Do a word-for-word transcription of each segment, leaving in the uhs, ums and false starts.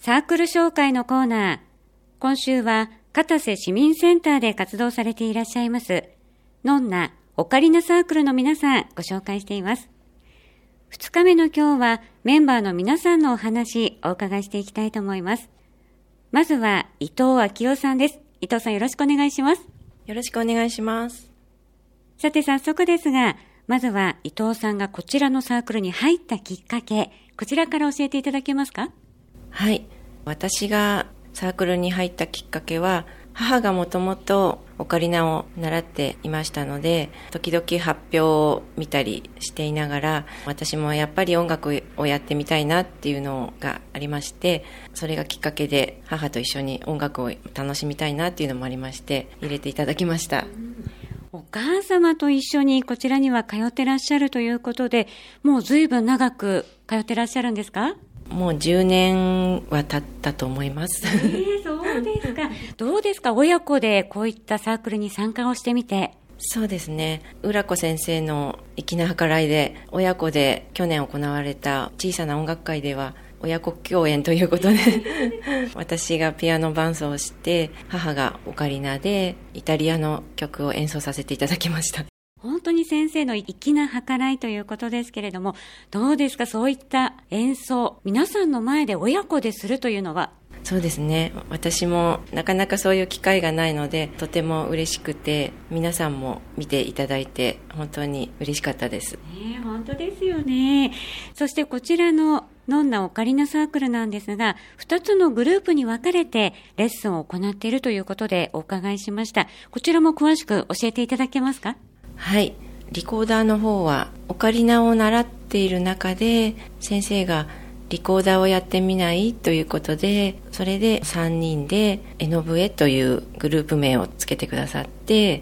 サークル紹介のコーナー。今週は片瀬市民センターで活動されていらっしゃいますノンナオカリナサークルの皆さんご紹介しています。二日目の今日はメンバーの皆さんのお話お伺いしていきたいと思います。まずは伊藤昭夫さんです。伊藤さんよろしくお願いします。 よろしくお願いします。 さて早速ですが、まずは伊藤さんがこちらのサークルに入ったきっかけ、こちらから教えていただけますか？ はい、私がサークルに入ったきっかけは、母がもともとオカリナを習っていましたので、時々発表を見たりしていながら、私もやっぱり音楽をやってみたいなっていうのがありまして、それがきっかけで母と一緒に音楽を楽しみたいなっていうのもありまして、入れていただきました。 お母様と一緒にこちらには通ってらっしゃるということで、もう随分長く通ってらっしゃるんですか？ もうじゅうねんは経ったと思います。 えー、そうですか。どうですか、親子でこういったサークルに参加をしてみて。 そうですね、浦子先生の粋な計らいで、親子で去年行われた小さな音楽会では親子共演ということで私がピアノ伴奏をして、母がオカリナでイタリアの曲を演奏させていただきました。 本当に先生の粋な計らいということですけれども、どうですか、そういった演奏、皆さんの前で親子でするというのは。 そうですね、私もなかなかそういう機会がないので、とても嬉しくて、皆さんも見ていただいて本当に嬉しかったです。 ね、本当ですよね。そしてこちらのノンナオカリナサークルなんですが、ふたつのグループに分かれてレッスンを行っているということでお伺いしました。こちらも詳しく教えていただけますか？ はい、リコーダーの方はオカリナを習っている中で、先生がリコーダーをやってみないということで、それでさんにんでエノブエというグループ名をつけてくださって、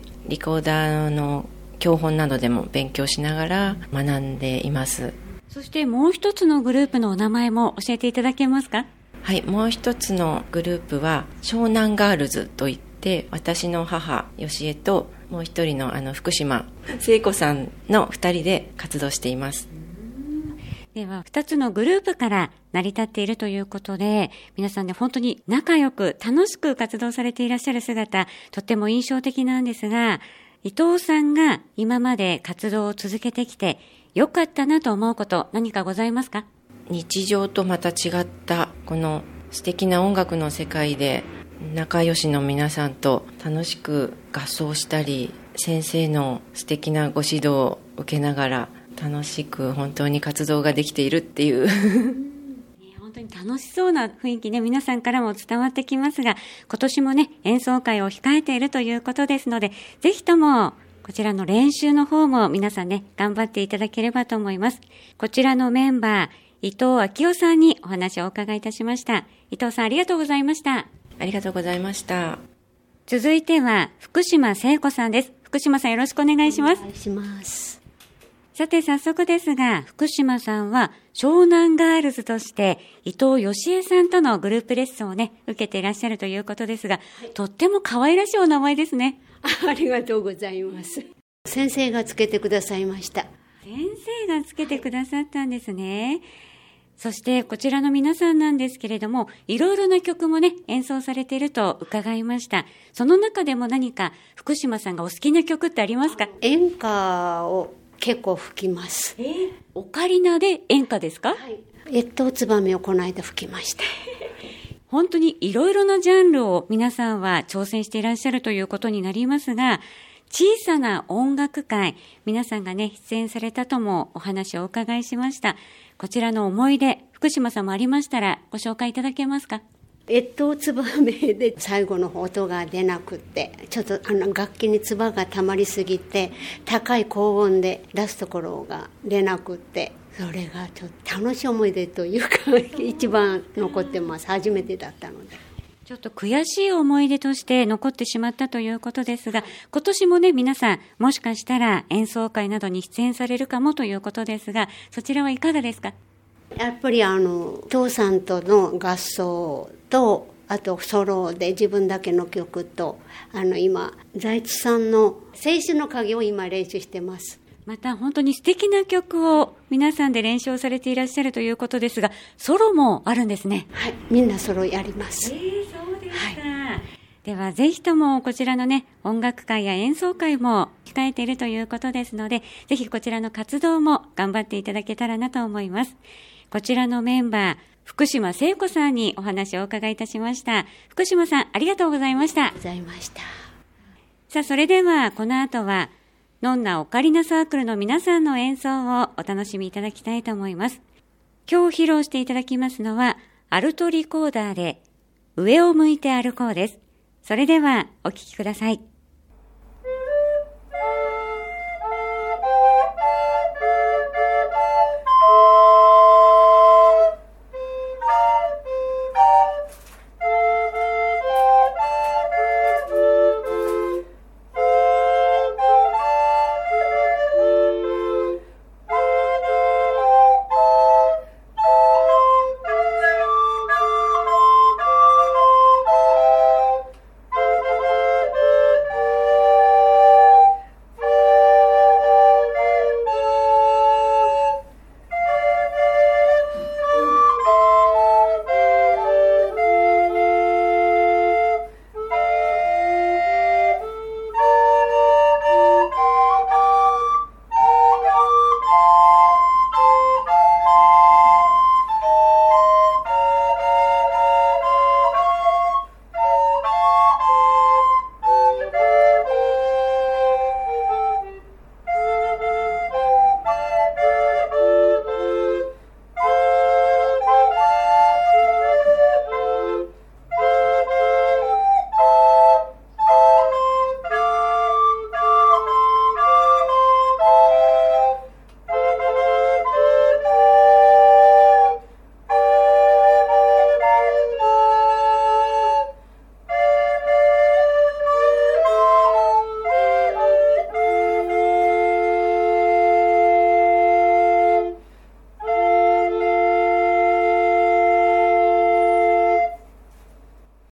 リコーダーの教本などでも勉強しながら学んでいます。 そしてもう一つのグループのお名前も教えていただけますか？ はい、もう一つのグループは湘南ガールズといって、私の母吉江ともう一人のあの福島聖子さんの二人で活動しています。 ではふたつのグループから成り立っているということで、皆さんね、本当に仲良く楽しく活動されていらっしゃる姿、とっても印象的なんですが、伊藤さんが今まで活動を続けてきて良かったなと思うこと何かございますか？ 日常とまた違ったこの素敵な音楽の世界で、仲良しの皆さんと楽しく合奏したり、先生の素敵なご指導を受けながら楽しく本当に活動ができているっていう本当に楽しそうな雰囲気ね、皆さんからも伝わってきますが、今年もね、演奏会を控えているということですので、ぜひともこちらの練習の方も皆さんね、頑張っていただければと思います。こちらのメンバー、伊藤昭夫さんにお話をお伺いいたしました。伊藤さんありがとうございました。 ありがとうございました。 続いては福島聖子さんです。福島さんよろしくお願いします。 お願いします。 さて早速ですが、福島さんは湘南ガールズとして伊藤芳恵さんとのグループレッスンをね、受けていらっしゃるということですが、はい、とっても可愛らしいお名前ですね。 あ, ありがとうございます。先生がつけてくださいました。 先生がつけてくださったんですね。そしてこちらの皆さんなんですけれども、いろいろな曲もね、演奏されていると伺いました。その中でも何か福島さんがお好きな曲ってありますか？ 演歌を結構吹きます。 えー、オカリナで演歌ですか？はい。 越冬つばめをこの間吹きました。 本当にいろいろなジャンルを皆さんは挑戦していらっしゃるということになりますが、小さな音楽会、皆さんがね、出演されたともお話をお伺いしました。こちらの思い出、福島さんもありましたらご紹介いただけますか？ 越冬つばめで最後の音が出なくって、ちょっとあの楽器に唾が溜まりすぎて、高い高音で出すところが出なくって、それがちょっと楽しい思い出というか一番残ってます。初めてだったので。 ちょっと悔しい思い出として残ってしまったということですが、今年もね、皆さんもしかしたら演奏会などに出演されるかもということですが、そちらはいかがですか？ やっぱりあの父さんとの合奏と、あとソロで自分だけの曲と、あの今財津さんの青春の影を今練習してます。 また本当に素敵な曲を皆さんで練習されていらっしゃるということですが、ソロもあるんですね。 はい、みんなソロやります。 えー、そうですか。はい、ではぜひともこちらのね、音楽会や演奏会も控えているということですので、ぜひこちらの活動も頑張っていただけたらなと思います。こちらのメンバー、福島聖子さんにお話をお伺いいたしました。福島さん、ありがとうございました。 ありがとうございました。 さあ、それではこの後は、ノンナオカリナサークルの皆さんの演奏をお楽しみいただきたいと思います。今日披露していただきますのは、アルトリコーダーで、上を向いて歩こうです。それではお聴きください。